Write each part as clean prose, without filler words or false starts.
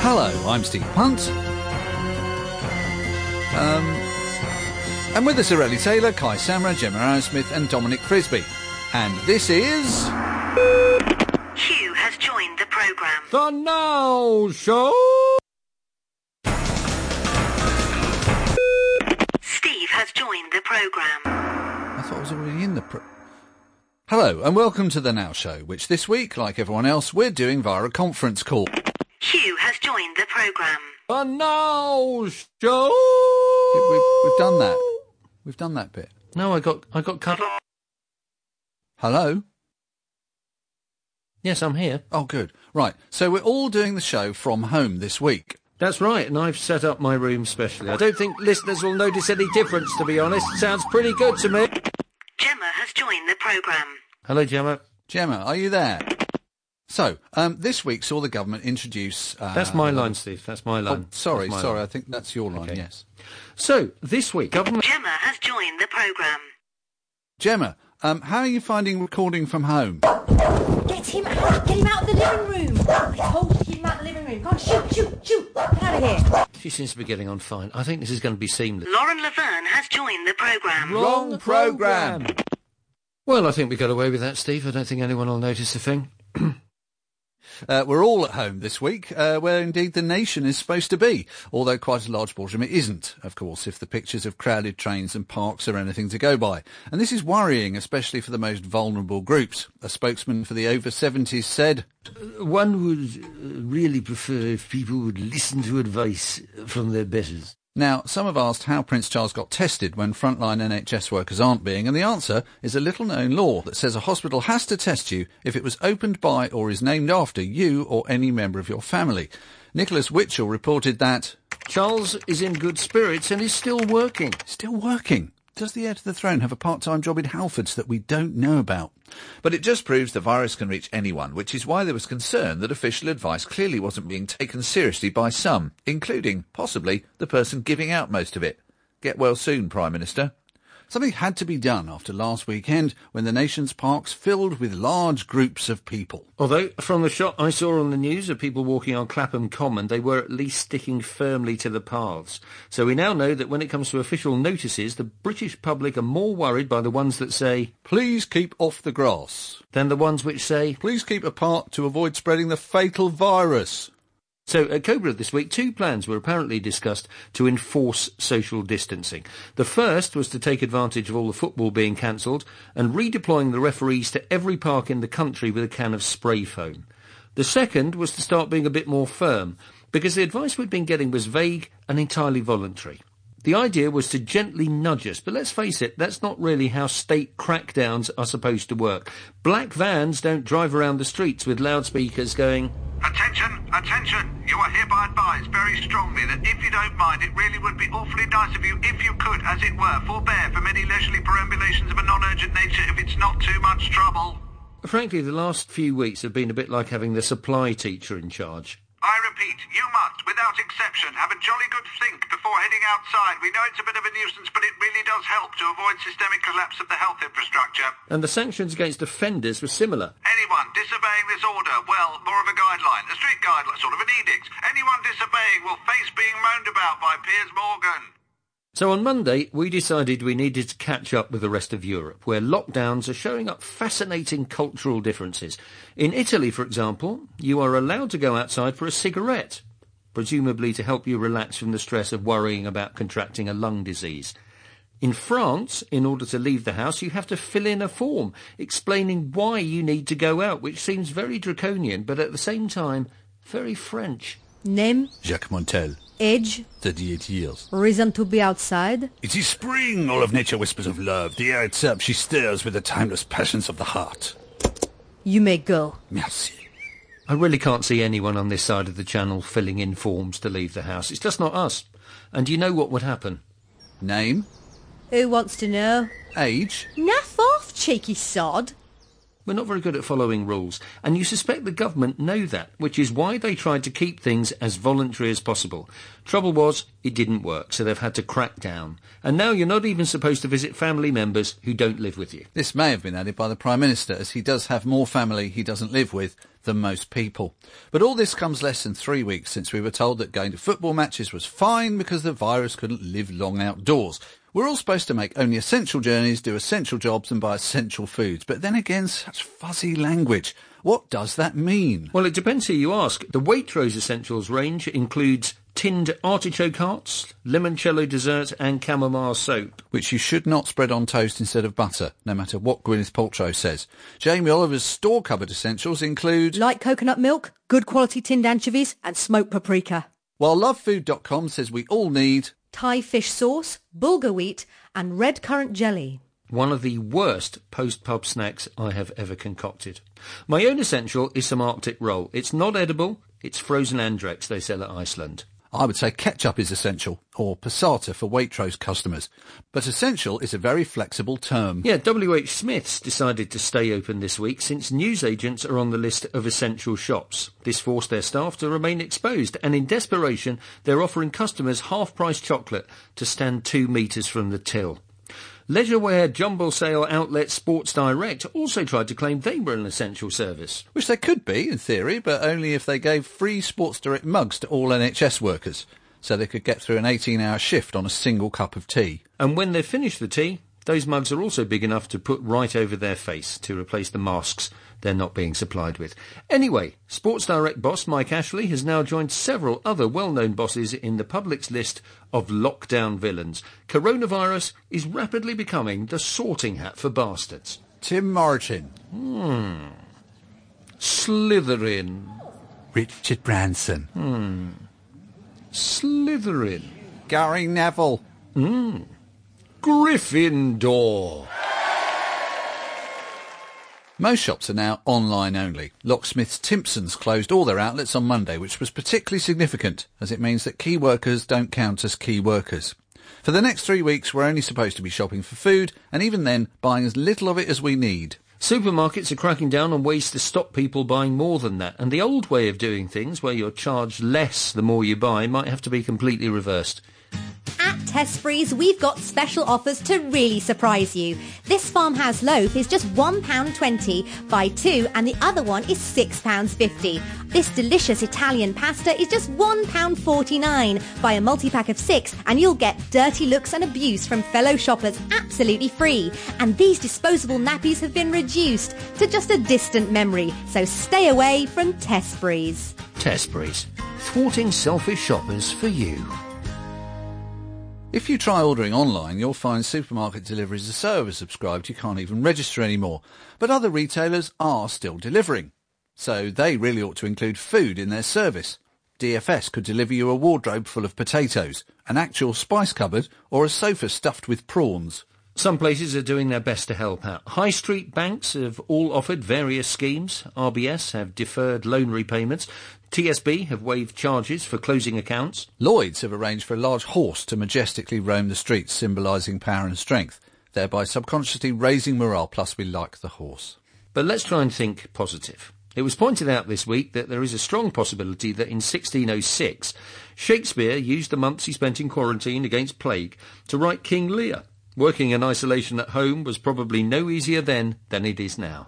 Hello, I'm Steve Punt. And with us are Ellie Taylor, Kai Samra, Gemma Arrowsmith and Dominic Frisby. And this is... Hugh has joined the programme. The Now Show! Steve has joined the programme. I thought I was already in the Hello, and welcome to The Now Show, which this week, like everyone else, we're doing via a conference call. Hugh has joined the programme. The Now Show! We've done that. We've done that bit. No, I got cut off. Hello? Yes, I'm here. Oh, good. Right, so we're all doing the show from home this week. That's right, and I've set up my room specially. I don't think listeners will notice any difference, to be honest. Sounds pretty good to me. Gemma has joined the programme. Hello, Gemma. Gemma, are you there? So, this week saw the government introduce... That's my line, Steve. That's my line. Oh, sorry. Line. I think that's your line, okay. Yes. So, this week, government... Gemma has joined the programme. Gemma, how are you finding recording from home? Get him out! Get him out of the living room! I told you to keep him out of the living room. Come on, shoot! Get out of here! She seems to be getting on fine. I think this is going to be seamless. Lauren Laverne has joined the programme. Wrong programme! Well, I think we got away with that, Steve. I don't think anyone will notice a thing. We're all at home this week, where indeed the nation is supposed to be, although quite a large portion of it isn't, of course, if the pictures of crowded trains and parks are anything to go by. And this is worrying, especially for the most vulnerable groups. A spokesman for the over-70s said... One would really prefer if people would listen to advice from their betters. Now, some have asked how Prince Charles got tested when frontline NHS workers aren't being, and the answer is a little-known law that says a hospital has to test you if it was opened by or is named after you or any member of your family. Nicholas Witchell reported that... Charles is in good spirits and is still working. Still working? Does the heir to the throne have a part-time job in Halfords that we don't know about? But it just proves the virus can reach anyone, which is why there was concern that official advice clearly wasn't being taken seriously by some, including, possibly, the person giving out most of it. Get well soon, Prime Minister. Something had to be done after last weekend when the nation's parks filled with large groups of people. Although, from the shot I saw on the news of people walking on Clapham Common, they were at least sticking firmly to the paths. So we now know that when it comes to official notices, the British public are more worried by the ones that say, "Please keep off the grass," than the ones which say, "Please keep apart to avoid spreading the fatal virus." So at Cobra this week, two plans were apparently discussed to enforce social distancing. The first was to take advantage of all the football being cancelled and redeploying the referees to every park in the country with a can of spray foam. The second was to start being a bit more firm, because the advice we'd been getting was vague and entirely voluntary. The idea was to gently nudge us, but let's face it, that's not really how state crackdowns are supposed to work. Black vans don't drive around the streets with loudspeakers going, "Attention, attention, you are hereby advised very strongly that if you don't mind, it really would be awfully nice of you, if you could, as it were, forbear from any leisurely perambulations of a non-urgent nature if it's not too much trouble." Frankly, the last few weeks have been a bit like having the supply teacher in charge. I repeat, you must, without exception, have a jolly good think before heading outside. We know it's a bit of a nuisance, but it really does help to avoid systemic collapse of the health infrastructure. And the sanctions against offenders were similar. Anyone disobeying this order, well, more of a guideline, a strict guideline, sort of an edict. Anyone disobeying will face being moaned about by Piers Morgan. So on Monday, we decided we needed to catch up with the rest of Europe, where lockdowns are showing up fascinating cultural differences. In Italy, for example, you are allowed to go outside for a cigarette, presumably to help you relax from the stress of worrying about contracting a lung disease. In France, in order to leave the house, you have to fill in a form explaining why you need to go out, which seems very draconian, but at the same time, very French. Name? Jacques Montel. Age? 38 years. Reason to be outside? It is spring, all of nature whispers of love. The air itself she stirs with the timeless passions of the heart. You may go. Merci. I really can't see anyone on this side of the channel filling in forms to leave the house. It's just not us. And you know what would happen? Name? Who wants to know? Age? Naff off, cheeky sod. We're not very good at following rules, and you suspect the government know that, which is why they tried to keep things as voluntary as possible. Trouble was, it didn't work, so they've had to crack down. And now you're not even supposed to visit family members who don't live with you. This may have been added by the Prime Minister, as he does have more family he doesn't live with than most people. But all this comes less than 3 weeks since we were told that going to football matches was fine because the virus couldn't live long outdoors. We're all supposed to make only essential journeys, do essential jobs and buy essential foods. But then again, such fuzzy language. What does that mean? Well, it depends who you ask. The Waitrose Essentials range includes tinned artichoke hearts, limoncello dessert and chamomile soap. Which you should not spread on toast instead of butter, no matter what Gwyneth Paltrow says. Jamie Oliver's store cupboard essentials include Light coconut milk, good quality tinned anchovies and smoked paprika. While lovefood.com says we all need Thai fish sauce, bulgur wheat and red currant jelly. One of the worst post-pub snacks I have ever concocted. My own essential is some Arctic roll. It's not edible, it's frozen Andrex they sell at Iceland. I would say ketchup is essential, or passata for Waitrose customers. But essential is a very flexible term. Yeah, WH Smith's decided to stay open this week since newsagents are on the list of essential shops. This forced their staff to remain exposed, and in desperation, they're offering customers half-price chocolate to stand 2 metres from the till. Leisurewear jumble sale outlet Sports Direct also tried to claim they were an essential service. Which they could be, in theory, but only if they gave free Sports Direct mugs to all NHS workers, so they could get through an 18-hour shift on a single cup of tea. And when they've finished the tea, those mugs are also big enough to put right over their face to replace the masks they're not being supplied with. Anyway, Sports Direct boss Mike Ashley has now joined several other well-known bosses in the public's list of lockdown villains. Coronavirus is rapidly becoming the sorting hat for bastards. Tim Martin. Slytherin. Richard Branson. Slytherin. Gary Neville. Gryffindor. Most shops are now online only. Locksmiths Timpsons closed all their outlets on Monday, which was particularly significant, as it means that key workers don't count as key workers. For the next 3 weeks, we're only supposed to be shopping for food, and even then, buying as little of it as we need. Supermarkets are cracking down on ways to stop people buying more than that, and the old way of doing things, where you're charged less the more you buy, might have to be completely reversed. At Tesfries, we've got special offers to really surprise you. This farmhouse loaf is just £1.20. Buy 2 and the other one is £6.50. This delicious Italian pasta is just £1.49. Buy a multi-pack of 6 and you'll get dirty looks and abuse from fellow shoppers absolutely free. And these disposable nappies have been reduced to just a distant memory. So stay away from Tesfries. Tesfries, thwarting selfish shoppers for you. If you try ordering online, you'll find supermarket deliveries are so oversubscribed you can't even register anymore. But other retailers are still delivering. So they really ought to include food in their service. DFS could deliver you a wardrobe full of potatoes, an actual spice cupboard, or a sofa stuffed with prawns. Some places are doing their best to help out. High street banks have all offered various schemes. RBS have deferred loan repayments. TSB have waived charges for closing accounts. Lloyds have arranged for a large horse to majestically roam the streets, symbolising power and strength, thereby subconsciously raising morale, plus we like the horse. But let's try and think positive. It was pointed out this week that there is a strong possibility that in 1606, Shakespeare used the months he spent in quarantine against plague to write King Lear. Working in isolation at home was probably no easier then than it is now.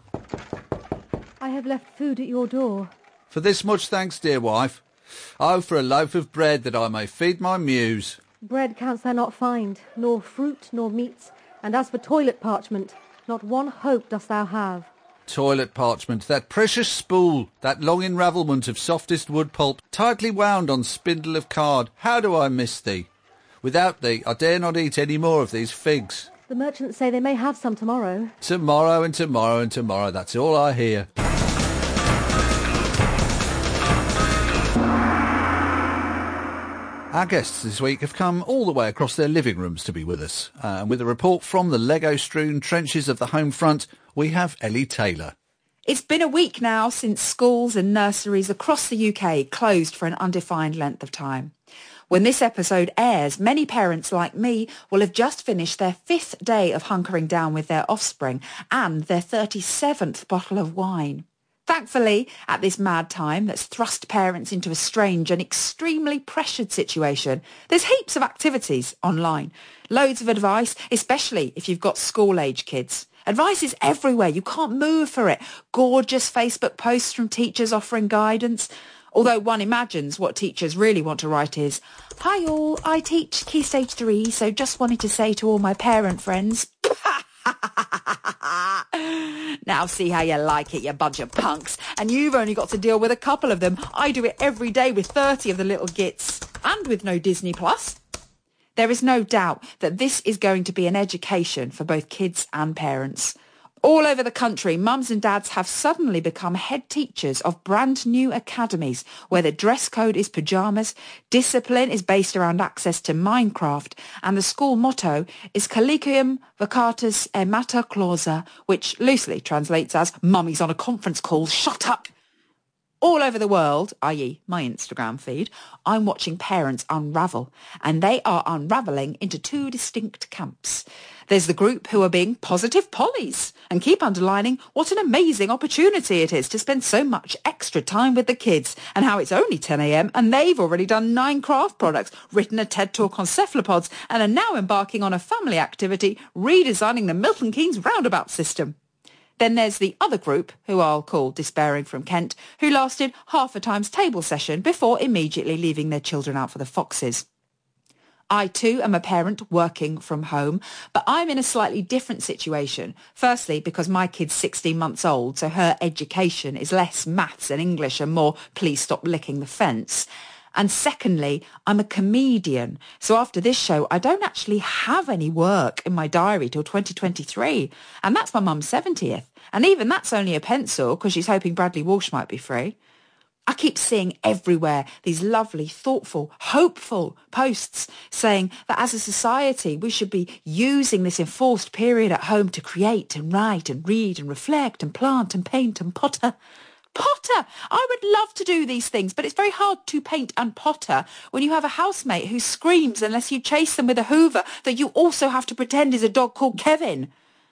I have left food at your door. For this much thanks, dear wife. Oh, for a loaf of bread that I may feed my muse. Bread canst thou not find, nor fruit, nor meats, and as for toilet parchment, not one hope dost thou have. Toilet parchment, that precious spool, that long enravelment of softest wood pulp, tightly wound on spindle of card, how do I miss thee? Without thee, I dare not eat any more of these figs. The merchants say they may have some tomorrow. Tomorrow and tomorrow and tomorrow, that's all I hear. Our guests this week have come all the way across their living rooms to be with us. With a report from the Lego-strewn trenches of the home front, we have Ellie Taylor. It's been a week now since schools and nurseries across the UK closed for an undefined length of time. When this episode airs, many parents like me will have just finished their 5th day of hunkering down with their offspring and their 37th bottle of wine. Thankfully, at this mad time that's thrust parents into a strange and extremely pressured situation, there's heaps of activities online. Loads of advice, especially if you've got school-age kids. Advice is everywhere. You can't move for it. Gorgeous Facebook posts from teachers offering guidance. Although one imagines what teachers really want to write is, "Hi all, I teach Key Stage 3, so just wanted to say to all my parent friends..." Now see how you like it, you bunch of punks. And you've only got to deal with a couple of them. I do it every day with 30 of the little gits. And with no Disney Plus. There is no doubt that this is going to be an education for both kids and parents. All over the country, mums and dads have suddenly become head teachers of brand new academies where the dress code is pyjamas, discipline is based around access to Minecraft, and the school motto is Collegium Vacatus e Mater Clausa, which loosely translates as "Mummy's on a conference call, shut up." All over the world, i.e. my Instagram feed, I'm watching parents unravel, and they are unravelling into 2 distinct camps. There's the group who are being positive pollies and keep underlining what an amazing opportunity it is to spend so much extra time with the kids and how it's only 10 a.m. and they've already done 9 craft products, written a TED Talk on cephalopods and are now embarking on a family activity redesigning the Milton Keynes roundabout system. Then there's the other group, who I'll call Despairing from Kent, who lasted half a times table session before immediately leaving their children out for the foxes. I too am a parent working from home, but I'm in a slightly different situation. Firstly, because my kid's 16 months old, so her education is less maths and English and more please stop licking the fence. And secondly, I'm a comedian, so after this show I don't actually have any work in my diary till 2023, and that's my mum's 70th, and even that's only a pencil because she's hoping Bradley Walsh might be free. I keep seeing everywhere these lovely, thoughtful, hopeful posts saying that as a society we should be using this enforced period at home to create and write and read and reflect and plant and paint and potter. Potter! I would love to do these things, but it's very hard to paint and potter when you have a housemate who screams unless you chase them with a hoover that you also have to pretend is a dog called Kevin.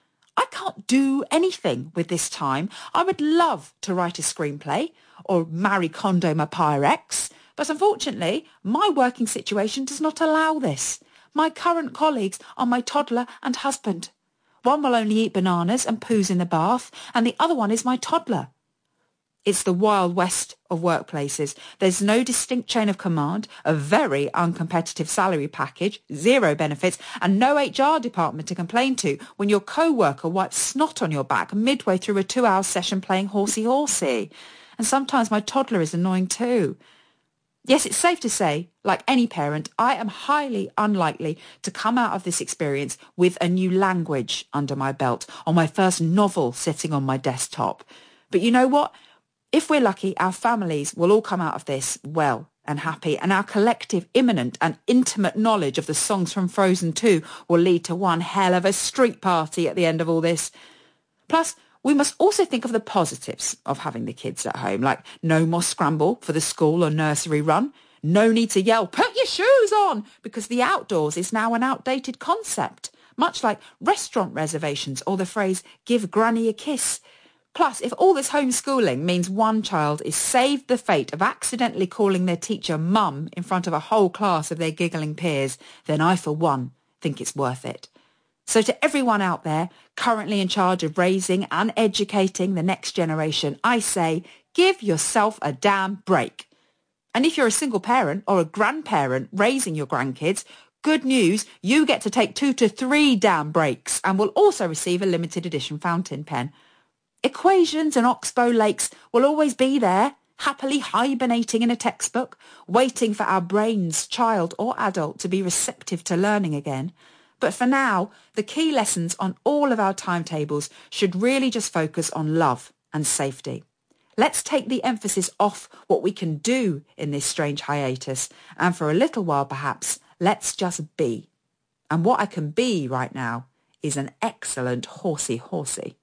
I can't do anything with this time. I would love to write a screenplay or Marie Kondo my Pyrex, but unfortunately my working situation does not allow this. My current colleagues are my toddler and husband. One will only eat bananas and poos in the bath, and the other one is my toddler. It's the Wild West of workplaces. There's no distinct chain of command, a very uncompetitive salary package, 0 benefits, and no HR department to complain to when your co-worker wipes snot on your back midway through a 2-hour session playing horsey-horsey. And sometimes my toddler is annoying too. Yes, it's safe to say, like any parent, I am highly unlikely to come out of this experience with a new language under my belt or my first novel sitting on my desktop. But you know what? If we're lucky, our families will all come out of this well and happy, and our collective imminent and intimate knowledge of the songs from Frozen 2 will lead to one hell of a street party at the end of all this. Plus, we must also think of the positives of having the kids at home, like no more scramble for the school or nursery run, no need to yell, "Put your shoes on," because the outdoors is now an outdated concept, much like restaurant reservations or the phrase, "give granny a kiss." Plus, if all this homeschooling means one child is saved the fate of accidentally calling their teacher mum in front of a whole class of their giggling peers, then I, for one, think it's worth it. So to everyone out there currently in charge of raising and educating the next generation, I say, give yourself a damn break. And if you're a single parent or a grandparent raising your grandkids, good news, you get to take 2 to 3 damn breaks and will also receive a limited edition fountain pen. Equations and oxbow lakes will always be there, happily hibernating in a textbook, waiting for our brains, child or adult, to be receptive to learning again. But for now, the key lessons on all of our timetables should really just focus on love and safety. Let's take the emphasis off what we can do in this strange hiatus, and for a little while perhaps, let's just be. And what I can be right now is an excellent horsey-horsey.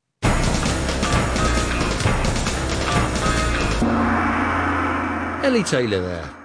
Ellie Taylor there.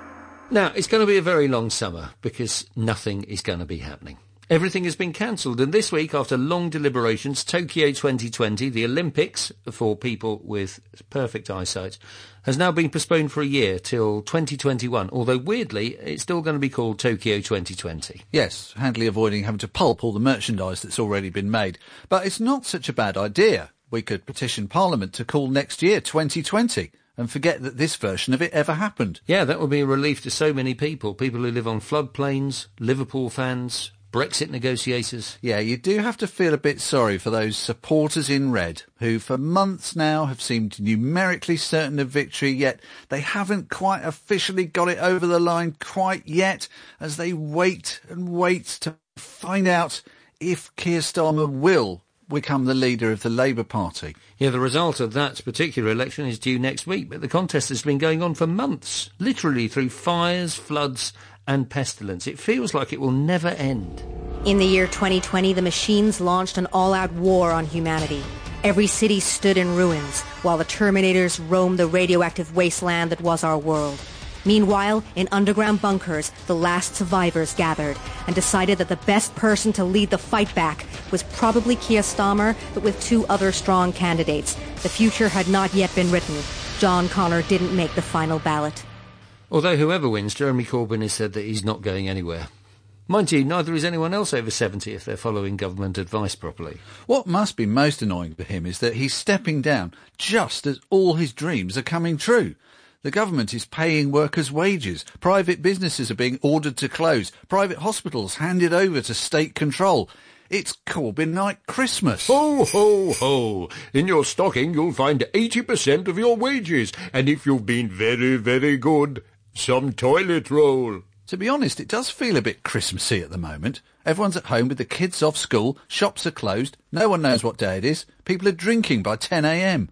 Now, it's going to be a very long summer because nothing is going to be happening. Everything has been cancelled, and this week, after long deliberations, Tokyo 2020, the Olympics for people with perfect eyesight, has now been postponed for a year till 2021, although weirdly, it's still going to be called Tokyo 2020. Yes, handily avoiding having to pulp all the merchandise that's already been made. But it's not such a bad idea. We could petition Parliament to call next year 2020 and forget that this version of it ever happened. Yeah, that would be a relief to so many people who live on floodplains, Liverpool fans, Brexit negotiators. Yeah, you do have to feel a bit sorry for those supporters in red who for months now have seemed numerically certain of victory, yet they haven't quite officially got it over the line quite yet, as they wait and wait to find out if Keir Starmer will become the leader of the Labour Party. Yeah, the result of that particular election is due next week, but the contest has been going on for months, literally through fires, floods and pestilence. It feels like it will never end. In the year 2020, the machines launched an all-out war on humanity. Every city stood in ruins, while the Terminators roamed the radioactive wasteland that was our world. Meanwhile, in underground bunkers, the last survivors gathered and decided that the best person to lead the fight back was probably Keir Starmer, but with two other strong candidates. The future had not yet been written. John Connor didn't make the final ballot. Although whoever wins, Jeremy Corbyn has said that he's not going anywhere. Mind you, neither is anyone else over 70 if they're following government advice properly. What must be most annoying for him is that he's stepping down just as all his dreams are coming true. The government is paying workers' wages, private businesses are being ordered to close, private hospitals handed over to state control. It's Corbyn-like Christmas. Ho, ho, ho. In your stocking you'll find 80% of your wages, and if you've been very, very good, some toilet roll. To be honest, it does feel a bit Christmassy at the moment. Everyone's at home with the kids off school, shops are closed, no one knows what day it is, people are drinking by 10 a.m.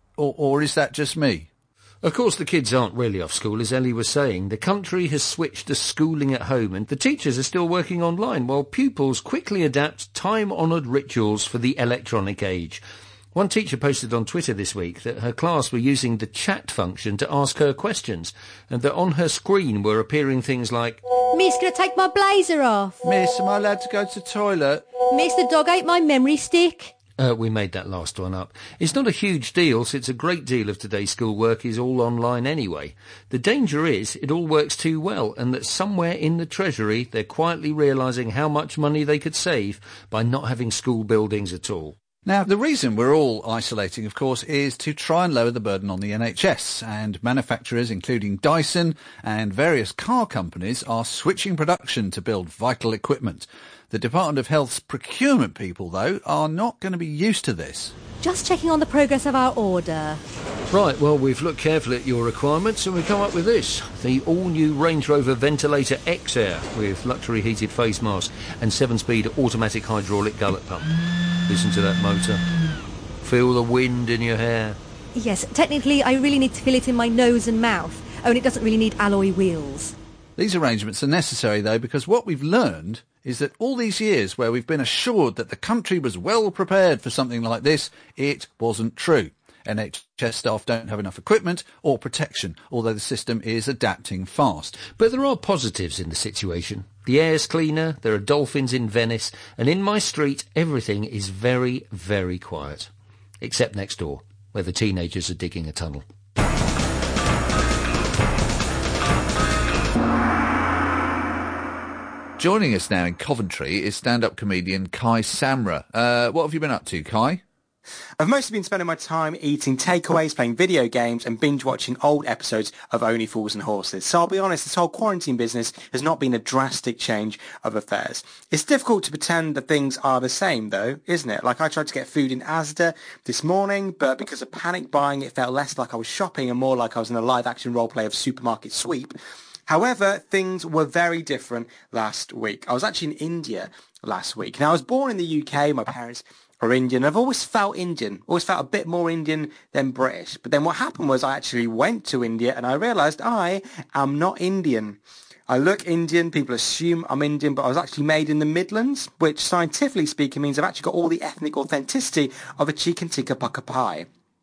Or is that just me? Of course, the kids aren't really off school, as Ellie was saying. The country has switched to schooling at home, and the teachers are still working online, while pupils quickly adapt time-honoured rituals for the electronic age. One teacher posted on Twitter this week that her class were using the chat function to ask her questions, and that on her screen were appearing things like, Miss, can I take my blazer off? Miss, am I allowed to go to the toilet? Miss, the dog ate my memory stick. We made that last one up. It's not a huge deal, since a great deal of today's schoolwork is all online anyway. The danger is it all works too well, and that somewhere in the Treasury they're quietly realising how much money they could save by not having school buildings at all. Now, the reason we're all isolating, of course, is to try and lower the burden on the NHS, and manufacturers, including Dyson and various car companies, are switching production to build vital equipment. The Department of Health's procurement people, though, are not going to be used to this. Just checking on the progress of our order. Right, well, we've looked carefully at your requirements and we've come up with this. The all-new Range Rover Ventilator X-Air with luxury heated face mask and 7-speed automatic hydraulic gullet pump. Listen to that motor. Feel the wind in your hair. Yes, technically I really need to feel it in my nose and mouth. Oh, and it doesn't really need alloy wheels. These arrangements are necessary, though, because what we've learned is that all these years where we've been assured that the country was well prepared for something like this, it wasn't true. NHS staff don't have enough equipment or protection, although the system is adapting fast. But there are positives in the situation. The air's cleaner, there are dolphins in Venice, and in my street everything is very, very quiet. Except next door, where the teenagers are digging a tunnel. Joining us now in Coventry is stand-up comedian Kai Samra. What have you been up to, Kai? I've mostly been spending my time eating takeaways, playing video games and binge-watching old episodes of Only Fools and Horses. So I'll be honest, this whole quarantine business has not been a drastic change of affairs. It's difficult to pretend that things are the same, though, isn't it? Like, I tried to get food in Asda this morning, but because of panic buying, it felt less like I was shopping and more like I was in a live-action roleplay of Supermarket Sweep. However, things were very different last week. I was actually in India last week. Now, I was born in the UK. My parents are Indian. I've always felt Indian, always felt a bit more Indian than British. But then what happened was I actually went to India and I realised I am not Indian. I look Indian, people assume I'm Indian, but I was actually made in the Midlands, which scientifically speaking means I've actually got all the ethnic authenticity of a chicken tikka pukka pie.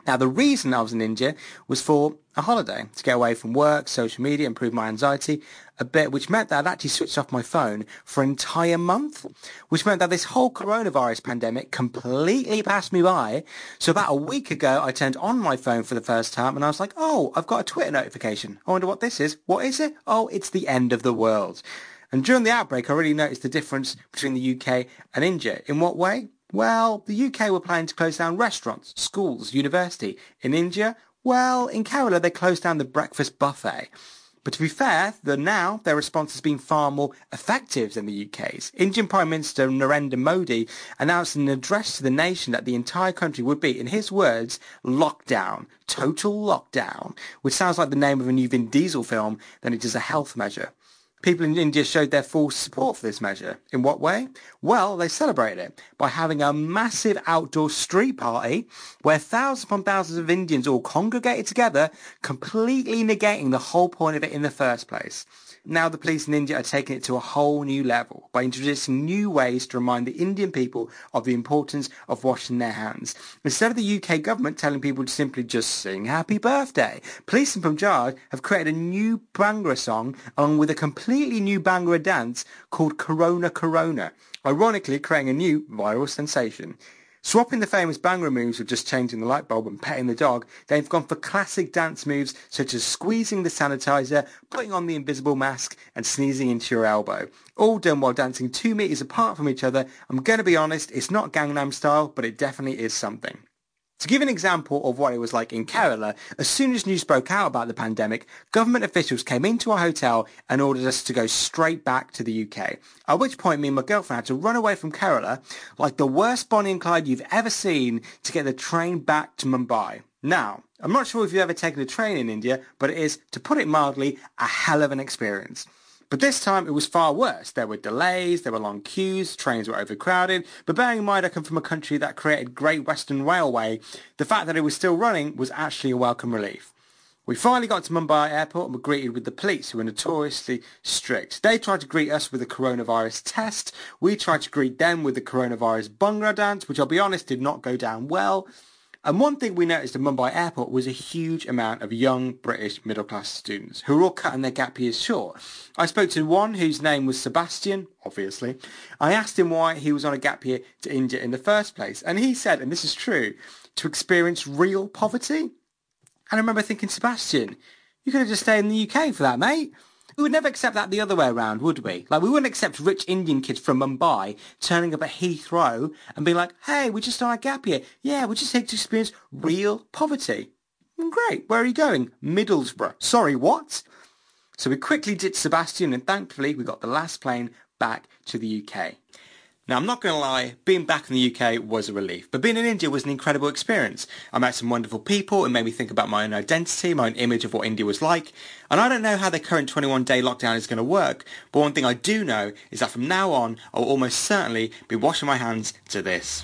Now, the reason I was in India was for a holiday, to get away from work, social media, improve my anxiety a bit, which meant that I'd actually switched off my phone for an entire month, which meant that this whole coronavirus pandemic completely passed me by. So about a week ago, I turned on my phone for the first time and I was like, oh, I've got a Twitter notification. I wonder what this is. What is it? Oh, it's the end of the world. And during the outbreak, I really noticed the difference between the UK and India. In what way? Well, the UK were planning to close down restaurants, schools, university. In India, well, in Kerala, they closed down the breakfast buffet. But to be fair, now their response has been far more effective than the UK's. Indian Prime Minister Narendra Modi announced in an address to the nation that the entire country would be, in his words, lockdown, total lockdown, which sounds like the name of a new Vin Diesel film than it is a health measure. People in India showed their full support for this measure. In what way? Well, they celebrated it by having a massive outdoor street party where thousands upon thousands of Indians all congregated together, completely negating the whole point of it in the first place. Now the police in India are taking it to a whole new level by introducing new ways to remind the Indian people of the importance of washing their hands. Instead of the UK government telling people to simply just sing happy birthday, police in Punjab have created a new Bhangra song along with a completely new Bhangra dance called Corona Corona, ironically creating a new viral sensation. Swapping the famous Bhangra moves with just changing the light bulb and petting the dog, they've gone for classic dance moves such as squeezing the sanitizer, putting on the invisible mask and sneezing into your elbow. All done while dancing 2 meters apart from each other. I'm going to be honest, it's not Gangnam Style, but it definitely is something. To give an example of what it was like in Kerala, as soon as news broke out about the pandemic, government officials came into our hotel and ordered us to go straight back to the UK. At which point me and my girlfriend had to run away from Kerala like the worst Bonnie and Clyde you've ever seen to get the train back to Mumbai. Now, I'm not sure if you've ever taken a train in India, but it is, to put it mildly, a hell of an experience. But this time it was far worse. There were delays, there were long queues, trains were overcrowded, but bearing in mind I come from a country that created Great Western Railway, the fact that it was still running was actually a welcome relief. We finally got to Mumbai airport and were greeted with the police, who were notoriously strict. They tried to greet us with a coronavirus test. We tried to greet them with the coronavirus Bhangra dance, which I'll be honest did not go down well. And one thing we noticed at Mumbai airport was a huge amount of young British middle-class students who were all cutting their gap years short. I spoke to one whose name was Sebastian, obviously. I asked him why he was on a gap year to India in the first place. And he said, and this is true, to experience real poverty. And I remember thinking, Sebastian, you could have just stayed in the UK for that, mate. We would never accept that the other way around, would we? Like, we wouldn't accept rich Indian kids from Mumbai turning up at Heathrow and being like, hey, we're just on a gap year. Yeah, we're just here to experience real poverty. Great. Where are you going? Middlesbrough. Sorry, what? So we quickly ditched Sebastian and thankfully we got the last plane back to the UK. Now, I'm not going to lie, being back in the UK was a relief, but being in India was an incredible experience. I met some wonderful people. It made me think about my own identity, my own image of what India was like. And I don't know how the current 21-day lockdown is going to work, but one thing I do know is that from now on, I will almost certainly be washing my hands to this.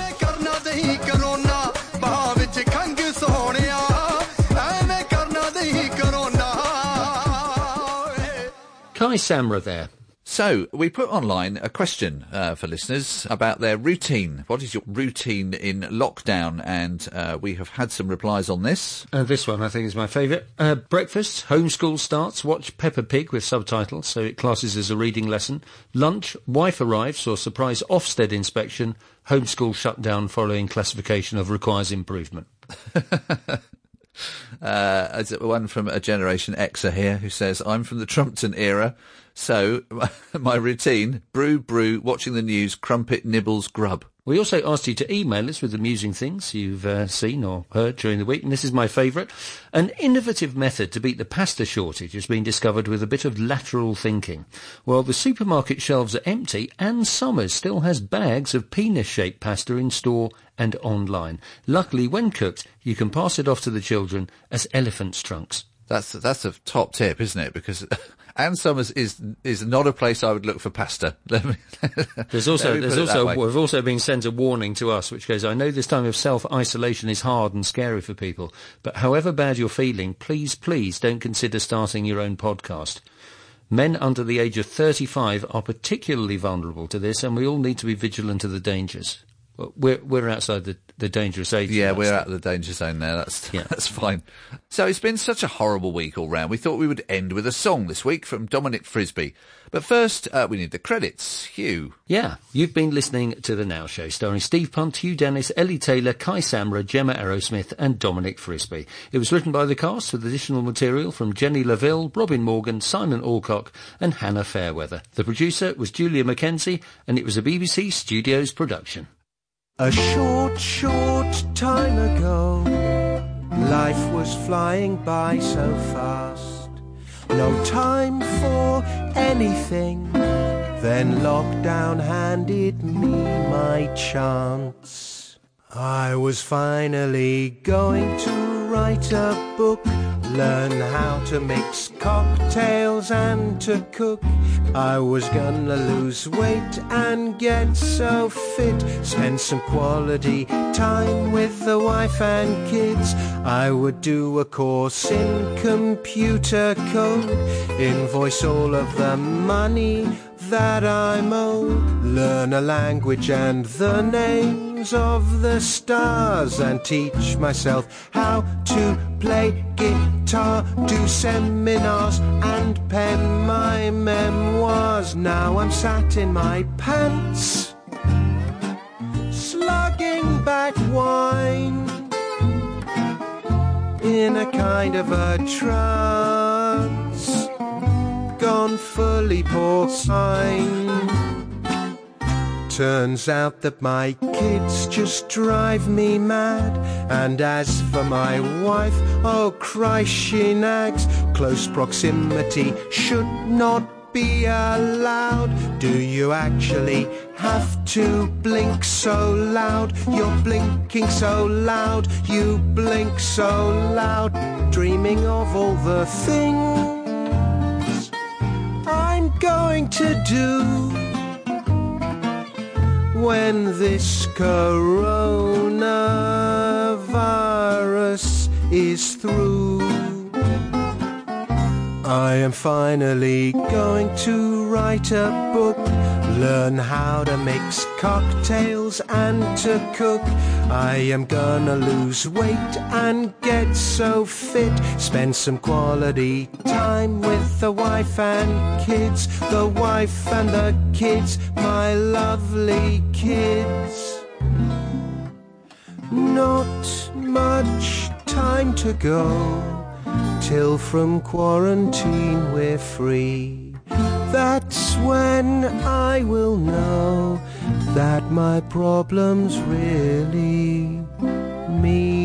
Kai Samra there. So, we put online a question for listeners about their routine. What is your routine in lockdown? And we have had some replies on this. This one, I think, is my favourite. Breakfast, homeschool starts, watch Peppa Pig with subtitles, so it classes as a reading lesson. Lunch, wife arrives or surprise Ofsted inspection. Homeschool shutdown following classification of requires improvement. One from a Generation Xer here who says, I'm from the Trumpton era, so my routine, brew, watching the news, crumpet, nibbles, grub. We also asked you to email us with amusing things you've seen or heard during the week, and this is my favourite. An innovative method to beat the pasta shortage has been discovered with a bit of lateral thinking. While the supermarket shelves are empty, Ann Summers still has bags of penis-shaped pasta in store and online. Luckily, when cooked, you can pass it off to the children as elephant's trunks. That's a top tip, isn't it? Because Ann Summers is not a place I would look for pasta. We've also been sent a warning to us, which goes, I know this time of self-isolation is hard and scary for people, but however bad you're feeling, please don't consider starting your own podcast. Men under the age of 35 are particularly vulnerable to this, and we all need to be vigilant of the dangers. We're outside the dangerous age. Yeah, we're out of the danger zone now. That's fine. So it's been such a horrible week all round. We thought we would end with a song this week from Dominic Frisby. But first, we need the credits. Hugh. Yeah, you've been listening to The Now Show, starring Steve Punt, Hugh Dennis, Ellie Taylor, Kai Samra, Gemma Arrowsmith and Dominic Frisby. It was written by the cast with additional material from Jenny Laville, Robin Morgan, Simon Alcock and Hannah Fairweather. The producer was Julia Mackenzie and it was a BBC Studios production. A short time ago, life was flying by so fast. No time for anything. Then lockdown handed me my chance. I was finally going to write a book, learn how to mix cocktails and to cook. I was gonna lose weight and get so fit, spend some quality time with the wife and kids. I would do a course in computer code, invoice all of the money that I'm owed, learn a language and the names of the stars, and teach myself how to play guitar, do seminars and pen my memoirs. Now I'm sat in my pants, slugging back wine in a kind of a trance, gone fully porcine. Turns out that my kids just drive me mad, and as for my wife, oh Christ, she nags. Close proximity should not be allowed. Do you actually have to blink so loud? You're blinking so loud, you blink so loud, dreaming of all the things I'm going to do when this coronavirus is through. I am finally going to write a book, learn how to mix cocktails and to cook. I am gonna lose weight and get so fit, spend some quality time with the wife and kids. The wife and the kids, my lovely kids. Not much time to go till from quarantine we're free. That's when I will know that my problems really mean